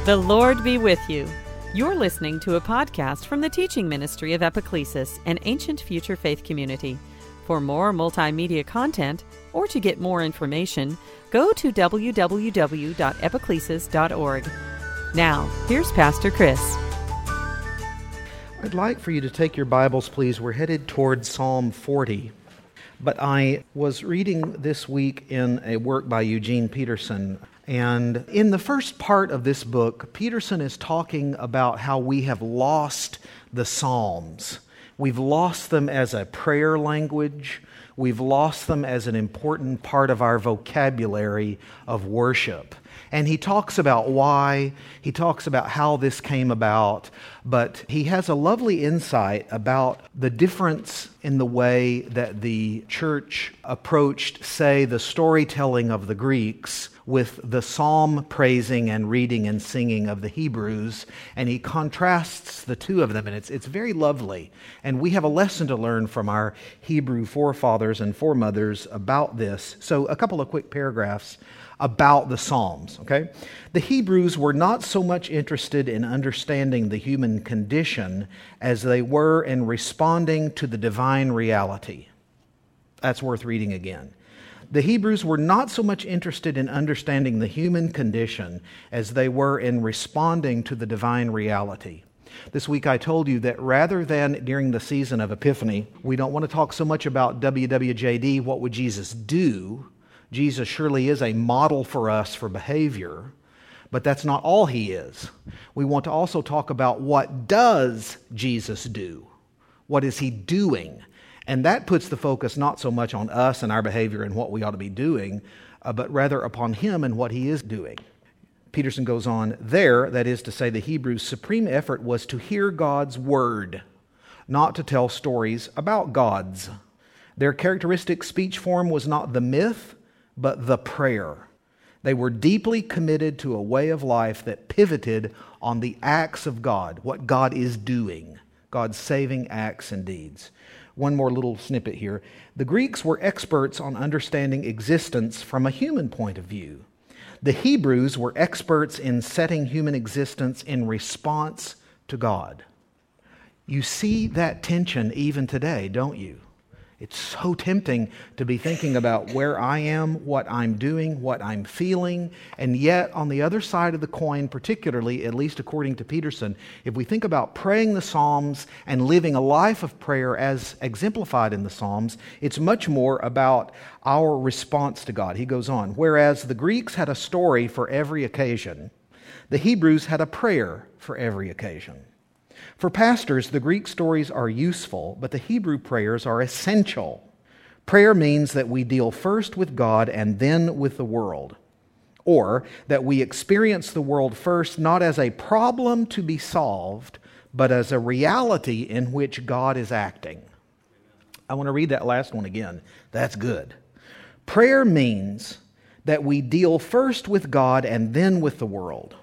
The Lord be with you. You're listening to a podcast from the teaching ministry of Epiclesis, an ancient future faith community. For more multimedia content or to get more information, go to www.epiclesis.org. Now, here's Pastor Chris. I'd like for you to take your Bibles, please. We're headed toward Psalm 40. But I was reading this week in a work by Eugene Peterson. And in the first part of this book, Peterson is talking about how we have lost the Psalms. We've lost them as a prayer language. We've lost them as an important part of our vocabulary of worship. And he talks about why, he talks about how this came about, but he has a lovely insight about the difference in the way that the church approached, say, the storytelling of the Greeks with the psalm praising and reading and singing of the Hebrews, and he contrasts the two of them, and it's very lovely. And we have a lesson to learn from our Hebrew forefathers and foremothers about this. So a couple of quick paragraphs about the Psalms, okay? The Hebrews were not so much interested in understanding the human condition as they were in responding to the divine reality. That's worth reading again. The Hebrews were not so much interested in understanding the human condition as they were in responding to the divine reality. This week I told you that rather than during the season of Epiphany, we don't want to talk so much about WWJD, what would Jesus do? Jesus surely is a model for us for behavior, but that's not all he is. We want to also talk about what does Jesus do? What is he doing? And that puts the focus not so much on us and our behavior and what we ought to be doing, but rather upon him and what he is doing. Peterson goes on, there, that is to say, the Hebrews' supreme effort was to hear God's word, not to tell stories about gods. Their characteristic speech form was not the myth, but the prayer. They were deeply committed to a way of life that pivoted on the acts of God, what God is doing, God's saving acts and deeds. One more little snippet here. The Greeks were experts on understanding existence from a human point of view. The Hebrews were experts in setting human existence in response to God. You see that tension even today, don't you? It's so tempting to be thinking about where I am, what I'm doing, what I'm feeling, and yet on the other side of the coin, particularly, at least according to Peterson, if we think about praying the Psalms and living a life of prayer as exemplified in the Psalms, it's much more about our response to God. He goes on, whereas the Greeks had a story for every occasion, the Hebrews had a prayer for every occasion. For pastors, the Greek stories are useful, but the Hebrew prayers are essential. Prayer means that we deal first with God and then with the world, or that we experience the world first not as a problem to be solved, but as a reality in which God is acting. I want to read that last one again. That's good. Prayer means that we deal first with God and then with the world,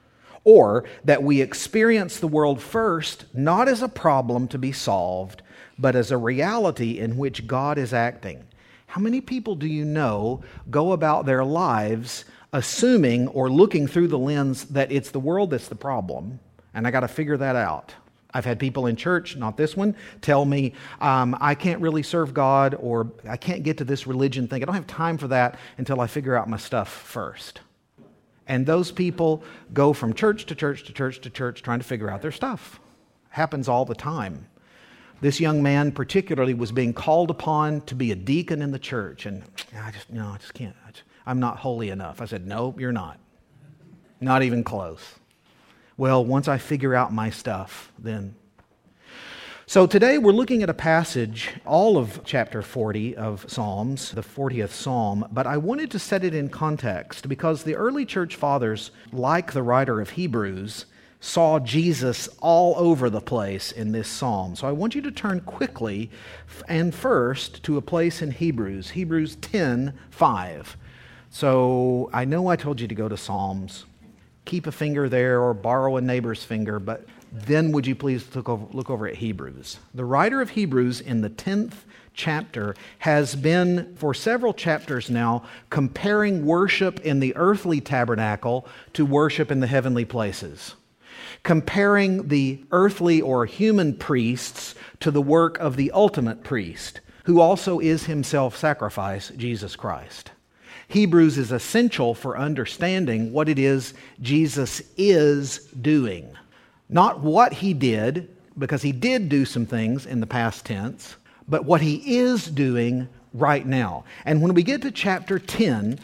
or that we experience the world first, not as a problem to be solved, but as a reality in which God is acting. How many people do you know go about their lives assuming or looking through the lens that it's the world that's the problem, and I got to figure that out? I've had people in church, not this one, tell me, I can't really serve God, or I can't get to this religion thing. I don't have time for that until I figure out my stuff first. And those people go from church to church to church to church trying to figure out their stuff. Happens all the time. This young man particularly was being called upon to be a deacon in the church. And I just can't. I'm not holy enough. I said, no, you're not. Not even close. Well, once I figure out my stuff, then. So today we're looking at a passage, all of chapter 40 of Psalms, the 40th Psalm, but I wanted to set it in context because the early church fathers, like the writer of Hebrews, saw Jesus all over the place in this psalm. So I want you to turn quickly and first to a place in Hebrews 10:5. So I know I told you to go to Psalms. Keep a finger there or borrow a neighbor's finger, but then would you please look over at Hebrews. The writer of Hebrews in the 10th chapter has been, for several chapters now, comparing worship in the earthly tabernacle to worship in the heavenly places. Comparing the earthly or human priests to the work of the ultimate priest, who also is himself sacrifice, Jesus Christ. Hebrews is essential for understanding what it is Jesus is doing. Not what he did, because he did do some things in the past tense, but what he is doing right now. And when we get to chapter 10,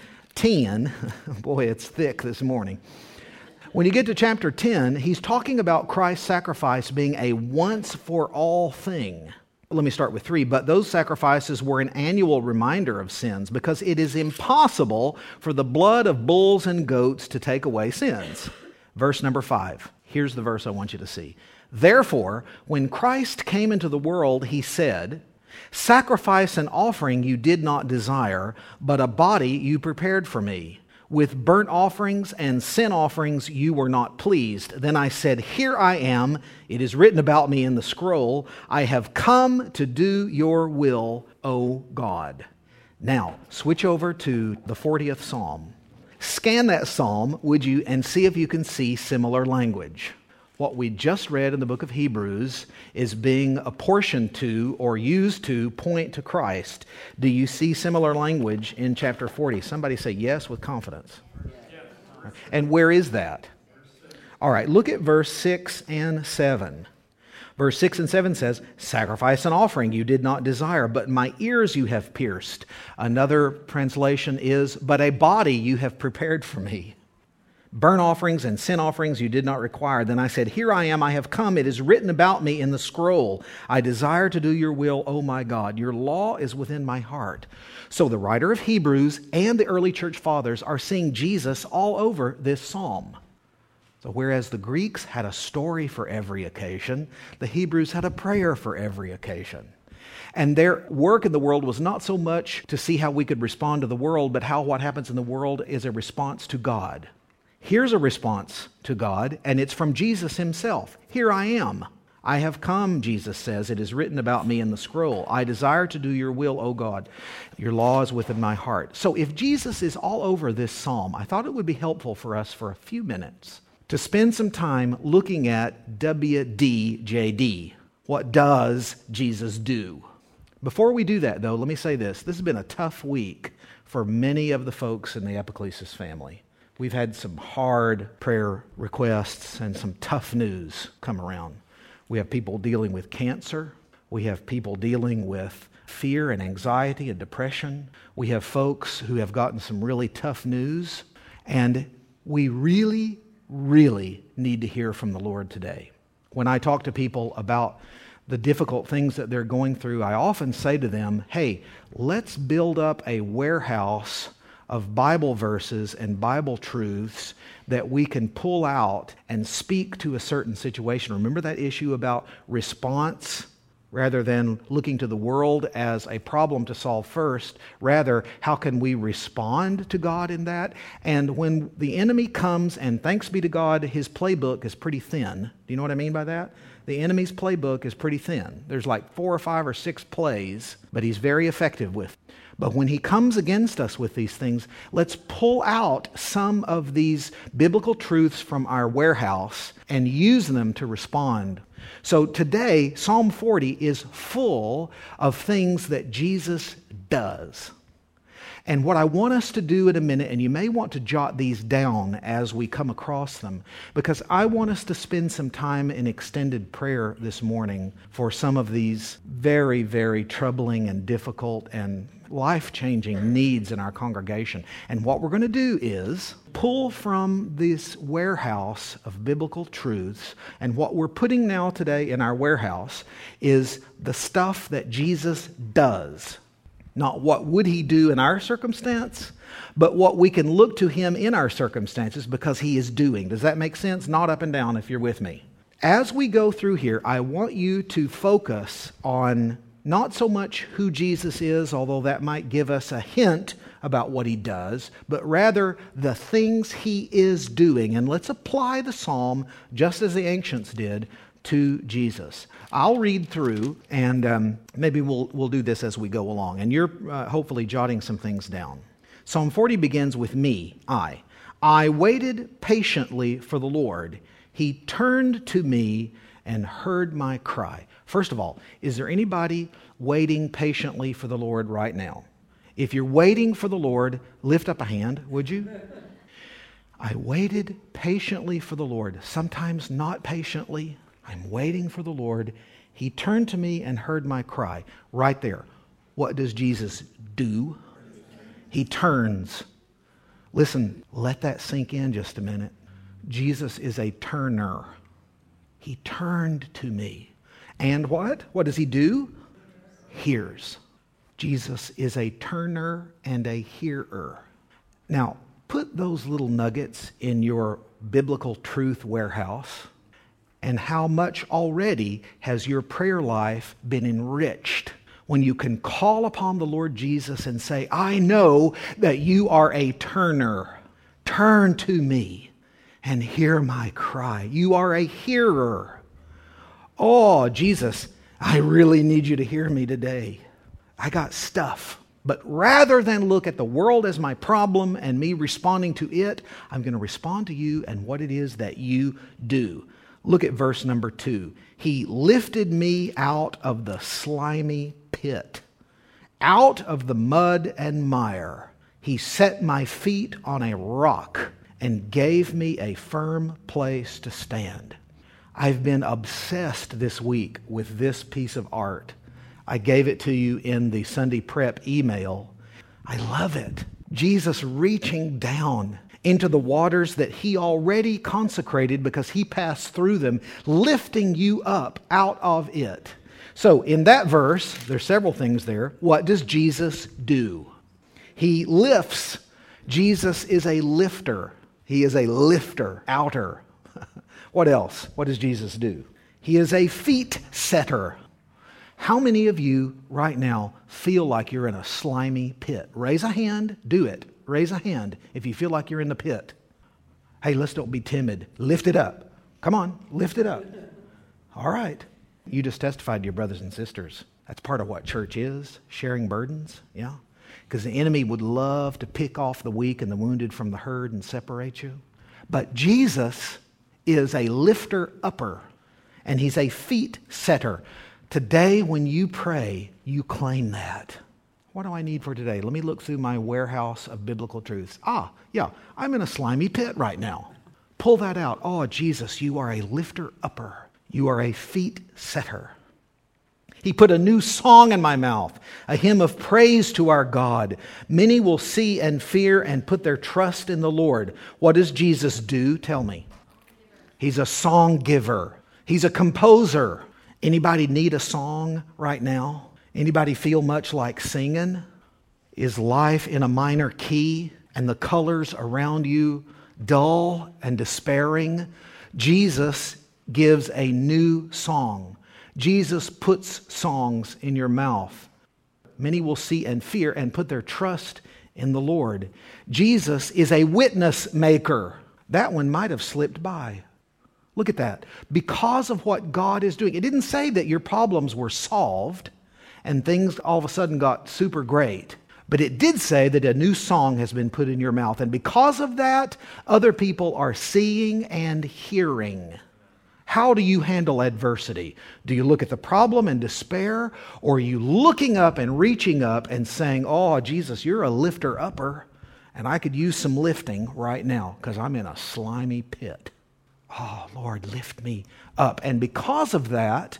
boy, it's thick this morning. When you get to chapter 10, he's talking about Christ's sacrifice being a once-for-all thing. Let me start with 3. But those sacrifices were an annual reminder of sins, because it is impossible for the blood of bulls and goats to take away sins. Verse number 5. Here's the verse I want you to see. Therefore, when Christ came into the world, he said, "Sacrifice and offering you did not desire, but a body you prepared for me. With burnt offerings and sin offerings you were not pleased. Then I said, Here I am. It is written about me in the scroll. I have come to do your will, O God." Now, switch over to the 40th Psalm. Scan that psalm, would you, and see if you can see similar language. What we just read in the book of Hebrews is being apportioned to or used to point to Christ. Do you see similar language in chapter 40? Somebody say yes with confidence. Yes. And where is that? All right, look at verse 6 and 7. Verse 6 and 7 says, "Sacrifice and offering you did not desire, but my ears you have pierced." Another translation is, "But a body you have prepared for me. Burnt offerings and sin offerings you did not require. Then I said, Here I am, I have come. It is written about me in the scroll. I desire to do your will, O my God. Your law is within my heart." So the writer of Hebrews and the early church fathers are seeing Jesus all over this psalm. So whereas the Greeks had a story for every occasion, the Hebrews had a prayer for every occasion. And their work in the world was not so much to see how we could respond to the world, but how what happens in the world is a response to God. Here's a response to God, and it's from Jesus himself. "Here I am. I have come," Jesus says. "It is written about me in the scroll. I desire to do your will, O God. Your law is within my heart." So if Jesus is all over this psalm, I thought it would be helpful for us for a few minutes to spend some time looking at WDJD. What does Jesus do? Before we do that, though, let me say this. This has been a tough week for many of the folks in the Epiclesis family. We've had some hard prayer requests and some tough news come around. We have people dealing with cancer. We have people dealing with fear and anxiety and depression. We have folks who have gotten some really tough news. And we really, really need to hear from the Lord today. When I talk to people about the difficult things that they're going through, I often say to them, hey, let's build up a warehouse of Bible verses and Bible truths that we can pull out and speak to a certain situation. Remember that issue about response? Rather than looking to the world as a problem to solve first, rather, how can we respond to God in that? And when the enemy comes, and thanks be to God, his playbook is pretty thin. Do you know what I mean by that? The enemy's playbook is pretty thin. There's like 4 or 5 or 6 plays, but he's very effective with it. But when he comes against us with these things, let's pull out some of these biblical truths from our warehouse and use them to respond. So today, Psalm 40 is full of things that Jesus does. And what I want us to do in a minute, and you may want to jot these down as we come across them, because I want us to spend some time in extended prayer this morning for some of these very, very troubling and difficult and life-changing needs in our congregation. And what we're going to do is pull from this warehouse of biblical truths, and what we're putting now today in our warehouse is the stuff that Jesus does. Not what would he do in our circumstance, but what we can look to him in our circumstances because he is doing. Does that make sense? Nod up and down if you're with me. As we go through here, I want you to focus on not so much who Jesus is, although that might give us a hint about what he does, but rather the things he is doing. And let's apply the psalm, just as the ancients did, to Jesus. I'll read through, and maybe we'll do this as we go along. And you're hopefully jotting some things down. Psalm 40 begins with me, I waited patiently for the Lord. He turned to me and heard my cry. First of all, is there anybody waiting patiently for the Lord right now? If you're waiting for the Lord, lift up a hand, would you? I waited patiently for the Lord. Sometimes not patiently. I'm waiting for the Lord. He turned to me and heard my cry. Right there. What does Jesus do? He turns. Listen, let that sink in just a minute. Jesus is a turner. He turned to me. And what? What does he do? Hears. Jesus is a turner and a hearer. Now, put those little nuggets in your biblical truth warehouse, and how much already has your prayer life been enriched when you can call upon the Lord Jesus and say, I know that you are a turner. Turn to me and hear my cry. You are a hearer. Oh, Jesus, I really need you to hear me today. I got stuff. But rather than look at the world as my problem and me responding to it, I'm going to respond to you and what it is that you do. Look at verse number 2. He lifted me out of the slimy pit, out of the mud and mire. He set my feet on a rock and gave me a firm place to stand. I've been obsessed this week with this piece of art. I gave it to you in the Sunday prep email. I love it. Jesus reaching down into the waters that he already consecrated because he passed through them, lifting you up out of it. So in that verse, there's several things there. What does Jesus do? He lifts. Jesus is a lifter. He is a lifter, outer. What else? What does Jesus do? He is a feet setter. How many of you right now feel like you're in a slimy pit? Raise a hand. Do it. Raise a hand if you feel like you're in the pit. Hey, let's don't be timid. Lift it up. Come on, lift it up. All right. You just testified to your brothers and sisters. That's part of what church is, sharing burdens. Yeah. Because the enemy would love to pick off the weak and the wounded from the herd and separate you. But Jesus is a lifter-upper, and he's a feet setter. Today, when you pray, you claim that. What do I need for today? Let me look through my warehouse of biblical truths. I'm in a slimy pit right now. Pull that out. Oh, Jesus, you are a lifter-upper. You are a feet setter. He put a new song in my mouth, a hymn of praise to our God. Many will see and fear and put their trust in the Lord. What does Jesus do? Tell me. He's a song giver. He's a composer. Anybody need a song right now? Anybody feel much like singing? Is life in a minor key and the colors around you dull and despairing? Jesus gives a new song. Jesus puts songs in your mouth. Many will see and fear and put their trust in the Lord. Jesus is a witness maker. That one might have slipped by. Look at that. Because of what God is doing. It didn't say that your problems were solved and things all of a sudden got super great. But it did say that a new song has been put in your mouth. And because of that, other people are seeing and hearing. How do you handle adversity? Do you look at the problem and despair? Or are you looking up and reaching up and saying, oh, Jesus, you're a lifter-upper, and I could use some lifting right now because I'm in a slimy pit. Oh, Lord, lift me up. And because of that,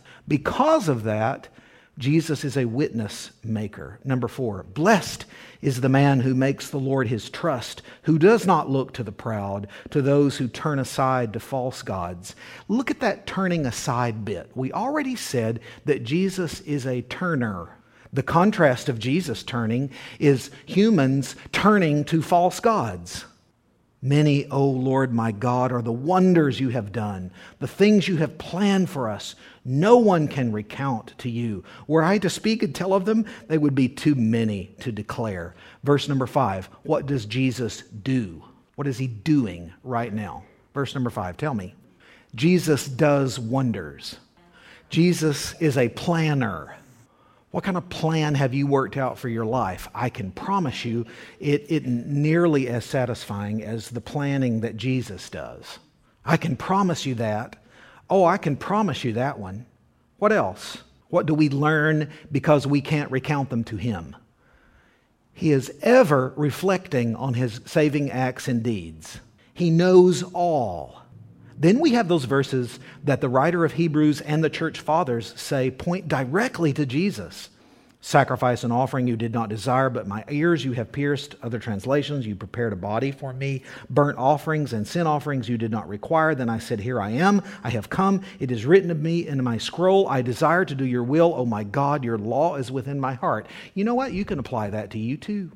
Jesus is a witness maker. Number 4, blessed is the man who makes the Lord his trust, who does not look to the proud, to those who turn aside to false gods. Look at that turning aside bit. We already said that Jesus is a turner. The contrast of Jesus turning is humans turning to false gods. Many, O Lord my God, are the wonders you have done, the things you have planned for us. No one can recount to you. Were I to speak and tell of them, they would be too many to declare. Verse number 5, what does Jesus do? What is he doing right now? Verse number 5, tell me. Jesus does wonders. Jesus is a planner. What kind of plan have you worked out for your life? I can promise you it isn't nearly as satisfying as the planning that Jesus does. I can promise you that. Oh, I can promise you that one. What else? What do we learn because we can't recount them to Him? He is ever reflecting on His saving acts and deeds. He knows all. Then we have those verses that the writer of Hebrews and the church fathers say point directly to Jesus. Sacrifice and offering you did not desire, but my ears you have pierced. Other translations, you prepared a body for me. Burnt offerings and sin offerings you did not require. Then I said, here I am. I have come. It is written of me in my scroll. I desire to do your will. Oh my God, your law is within my heart. You know what? You can apply that to you too.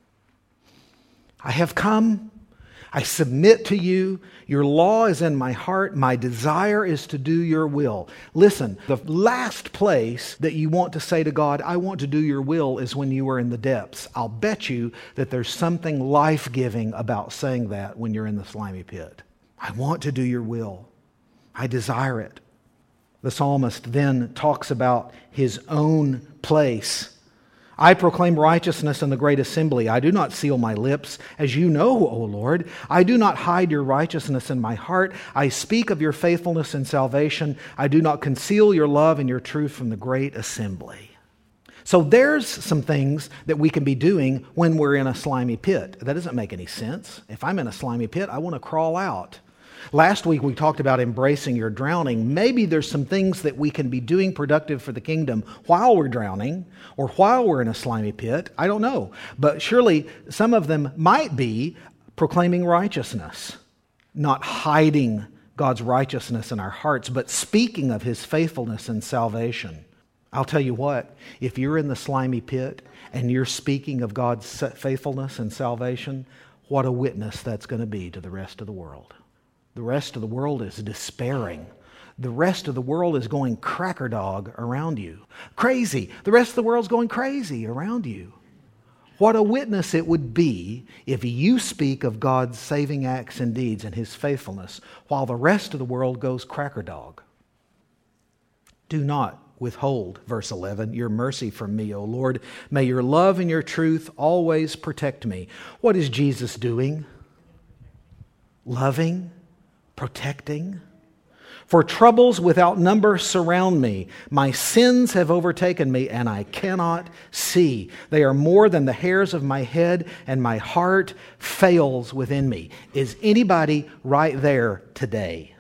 I have come. I submit to you. Your law is in my heart. My desire is to do your will. Listen, the last place that you want to say to God, I want to do your will, is when you are in the depths. I'll bet you that there's something life-giving about saying that when you're in the slimy pit. I want to do your will. I desire it. The psalmist then talks about his own place. I proclaim righteousness in the great assembly. I do not seal my lips, as you know, O Lord. I do not hide your righteousness in my heart. I speak of your faithfulness and salvation. I do not conceal your love and your truth from the great assembly. So there's some things that we can be doing when we're in a slimy pit. That doesn't make any sense. If I'm in a slimy pit, I want to crawl out. Last week we talked about embracing your drowning. Maybe there's some things that we can be doing productive for the kingdom while we're drowning or while we're in a slimy pit. I don't know. But surely some of them might be proclaiming righteousness, not hiding God's righteousness in our hearts, but speaking of His faithfulness and salvation. I'll tell you what, if you're in the slimy pit and you're speaking of God's faithfulness and salvation, what a witness that's going to be to the rest of the world. The rest of the world is despairing. The rest of the world is going cracker dog around you. Crazy. The rest of the world's going crazy around you. What a witness it would be if you speak of God's saving acts and deeds and His faithfulness while the rest of the world goes cracker dog. Do not withhold, verse 11, your mercy from me, O Lord. May your love and your truth always protect me. What is Jesus doing? Loving, protecting. For troubles without number surround me. My sins have overtaken me, and I cannot see. They are more than the hairs of my head, and my heart fails within me. Is anybody right there today?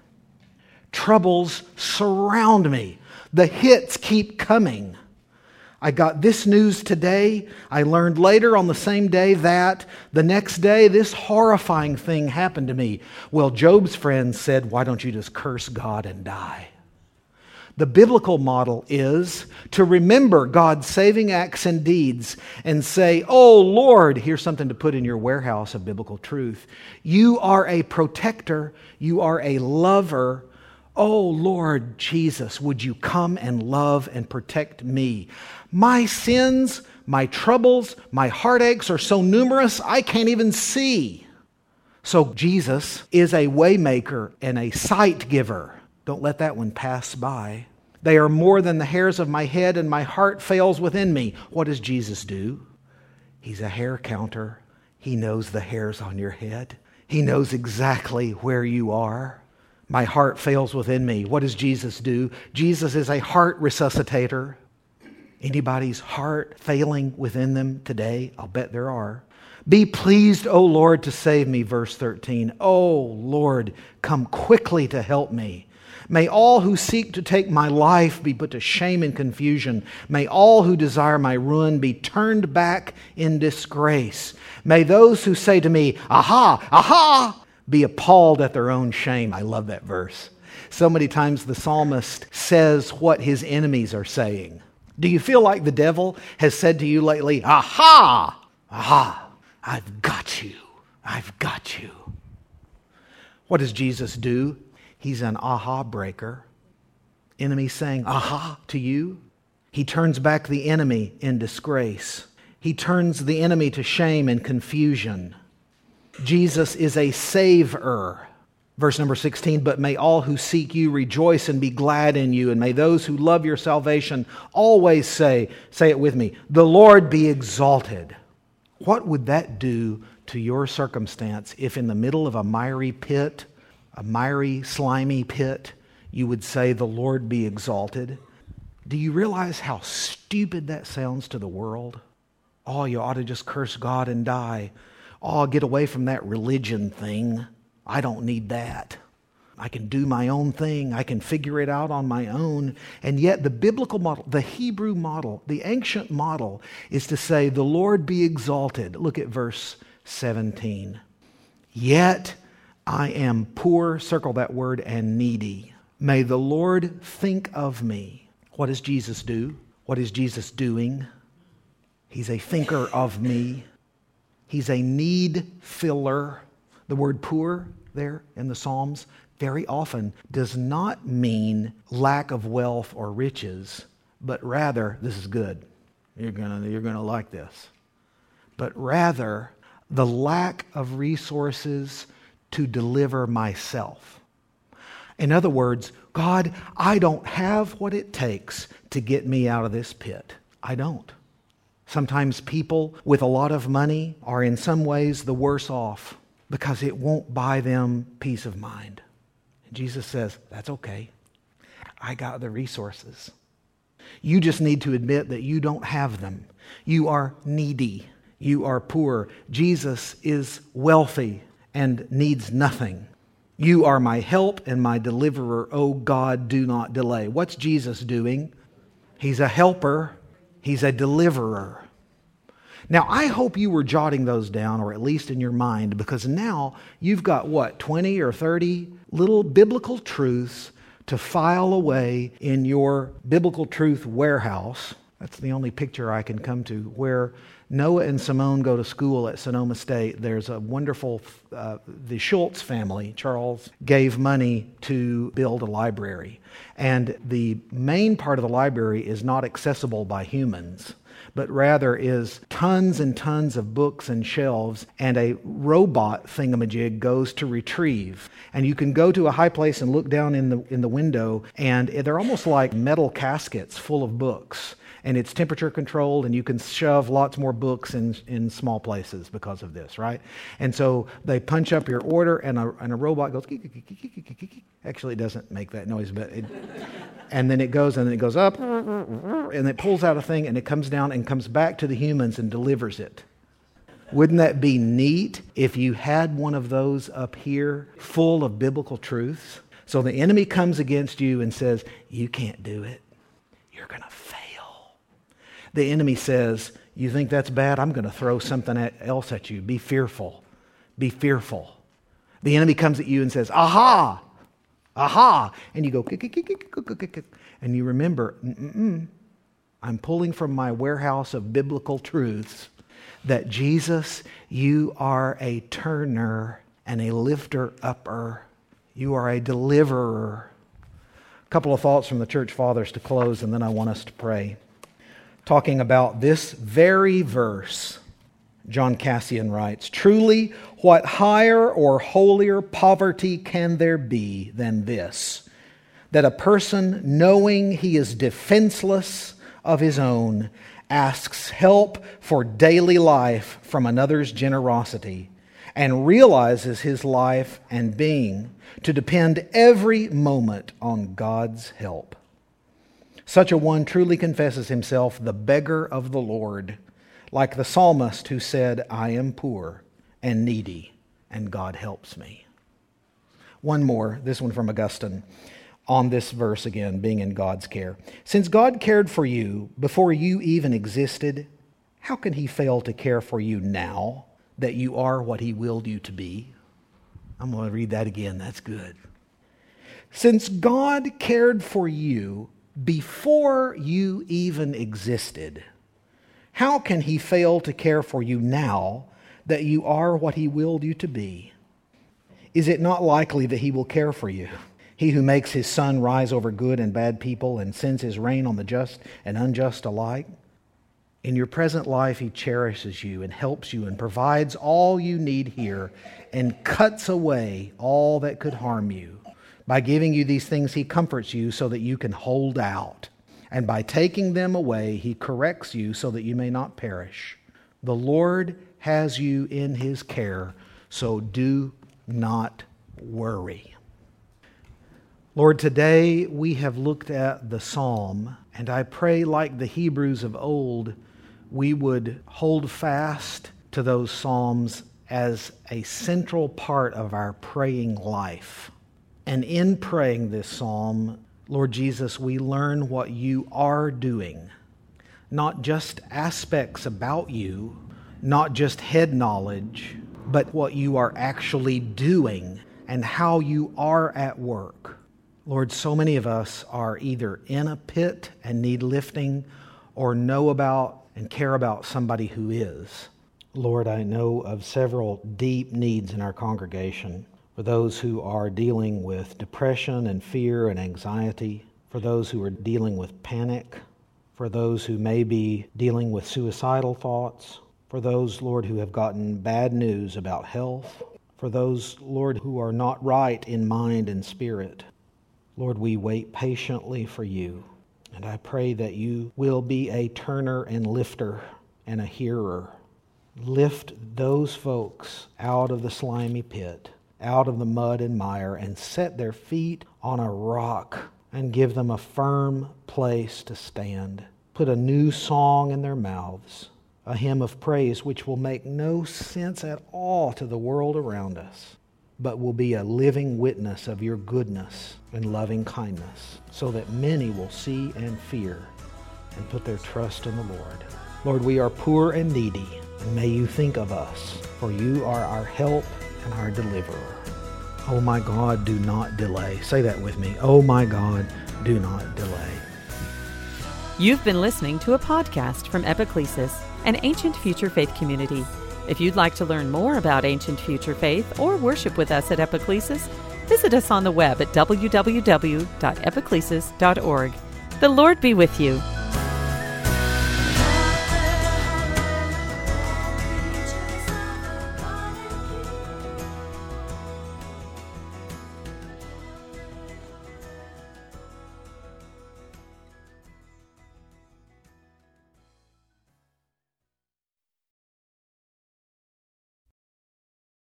Troubles surround me. The hits keep coming. I got this news today. I learned later on the same day that. The next day, this horrifying thing happened to me. Well, Job's friends said, why don't you just curse God and die? The biblical model is to remember God's saving acts and deeds and say, oh Lord, here's something to put in your warehouse of biblical truth. You are a protector. You are a lover. Oh Lord Jesus, would you come and love and protect me? My sins, my troubles, my heartaches are so numerous I can't even see. So Jesus is a waymaker and a sight giver. Don't let that one pass by. They are more than the hairs of my head, and my heart fails within me. What does Jesus do? He's a hair counter. He knows the hairs on your head. He knows exactly where you are. My heart fails within me. What does Jesus do? Jesus is a heart resuscitator. Anybody's heart failing within them today? I'll bet there are. Be pleased, O Lord, to save me, verse 13. O Lord, come quickly to help me. May all who seek to take my life be put to shame and confusion. May all who desire my ruin be turned back in disgrace. May those who say to me, aha, aha, be appalled at their own shame. I love that verse. So many times the psalmist says what his enemies are saying. Do you feel like the devil has said to you lately, aha, aha, I've got you, I've got you. What does Jesus do? He's an aha breaker. Enemy saying aha to you. He turns back the enemy in disgrace. He turns the enemy to shame and confusion. Jesus is a saver. Verse number 16, but may all who seek you rejoice and be glad in you, and may those who love your salvation always say it with me, the Lord be exalted. What would that do to your circumstance if in the middle of a miry pit, a miry, slimy pit, you would say, the Lord be exalted? Do you realize how stupid that sounds to the world? Oh, you ought to just curse God and die. Oh, get away from that religion thing. I don't need that. I can do my own thing. I can figure it out on my own. And yet the biblical model, the Hebrew model, the ancient model is to say, the Lord be exalted. Look at verse 17. Yet I am poor, circle that word, and needy. May the Lord think of me. What does Jesus do? What is Jesus doing? He's a thinker of me. He's a need filler. The word poor there in the Psalms very often does not mean lack of wealth or riches, but rather, this is good. You're gonna like this. But rather, the lack of resources to deliver myself. In other words, God, I don't have what it takes to get me out of this pit. I don't. Sometimes people with a lot of money are in some ways the worse off because it won't buy them peace of mind. And Jesus says, that's okay. I got the resources. You just need to admit that you don't have them. You are needy. You are poor. Jesus is wealthy and needs nothing. You are my help and my deliverer. Oh God, do not delay. What's Jesus doing? He's a helper. He's a deliverer. Now, I hope you were jotting those down, or at least in your mind, because now you've got, 20 or 30 little biblical truths to file away in your biblical truth warehouse. That's the only picture I can come to, where Noah and Simone go to school at Sonoma State. There's a wonderful, the Schultz family, Charles, gave money to build a library. And the main part of the library is not accessible by humans, but rather is tons and tons of books and shelves, and a robot thingamajig goes to retrieve. And you can go to a high place and look down in the window, and they're almost like metal caskets full of books. And it's temperature controlled, and you can shove lots more books in small places because of this, right? And so they punch up your order, and a robot goes, actually it doesn't make that noise, but and then it goes up, and it pulls out a thing, and it comes down and comes back to the humans and delivers it. Wouldn't that be neat if you had one of those up here full of biblical truths? So the enemy comes against you and says, you can't do it. You're going to fail. The enemy says, you think that's bad? I'm going to throw something else at you. Be fearful. Be fearful. The enemy comes at you and says, aha, aha. And you go, and you remember, I'm pulling from my warehouse of biblical truths that Jesus, you are a turner and a lifter-upper. You are a deliverer. A couple of thoughts from the church fathers to close, and then I want us to pray. Talking about this very verse, John Cassian writes, truly, what higher or holier poverty can there be than this, that a person, knowing he is defenseless of his own, asks help for daily life from another's generosity, and realizes his life and being to depend every moment on God's help. Such a one truly confesses himself the beggar of the Lord, like the psalmist who said, I am poor and needy, and God helps me. One more, this one from Augustine, on this verse again, being in God's care. Since God cared for you before you even existed, how can he fail to care for you now that you are what he willed you to be? I'm going to read that again. That's good. Since God cared for you before you even existed, how can he fail to care for you now that you are what he willed you to be? Is it not likely that he will care for you? He who makes his sun rise over good and bad people and sends his rain on the just and unjust alike? In your present life, He cherishes you and helps you and provides all you need here and cuts away all that could harm you. By giving you these things, He comforts you so that you can hold out. And by taking them away, He corrects you so that you may not perish. The Lord has you in His care, so do not worry. Lord, today we have looked at the psalm, and I pray, like the Hebrews of old, we would hold fast to those psalms as a central part of our praying life. And in praying this psalm, Lord Jesus, we learn what you are doing. Not just aspects about you, not just head knowledge, but what you are actually doing and how you are at work. Lord, so many of us are either in a pit and need lifting or know about and care about somebody who is. Lord, I know of several deep needs in our congregation. For those who are dealing with depression and fear and anxiety, for those who are dealing with panic, for those who may be dealing with suicidal thoughts, for those, Lord, who have gotten bad news about health, for those, Lord, who are not right in mind and spirit. Lord, we wait patiently for you, and I pray that you will be a turner and lifter and a hearer. Lift those folks out of the slimy pit, out of the mud and mire, and set their feet on a rock and give them a firm place to stand. Put a new song in their mouths, a hymn of praise which will make no sense at all to the world around us, but will be a living witness of your goodness and loving kindness, so that many will see and fear and put their trust in the Lord. Lord, we are poor and needy, and may you think of us, for you are our help and our deliverer. Oh my God, do not delay. Say that with me. Oh my God, do not delay. You've been listening to a podcast from Epiclesis, an ancient future faith community. If you'd like to learn more about ancient future faith or worship with us at Epiclesis, visit us on the web at www.epiclesis.org. The Lord be with you.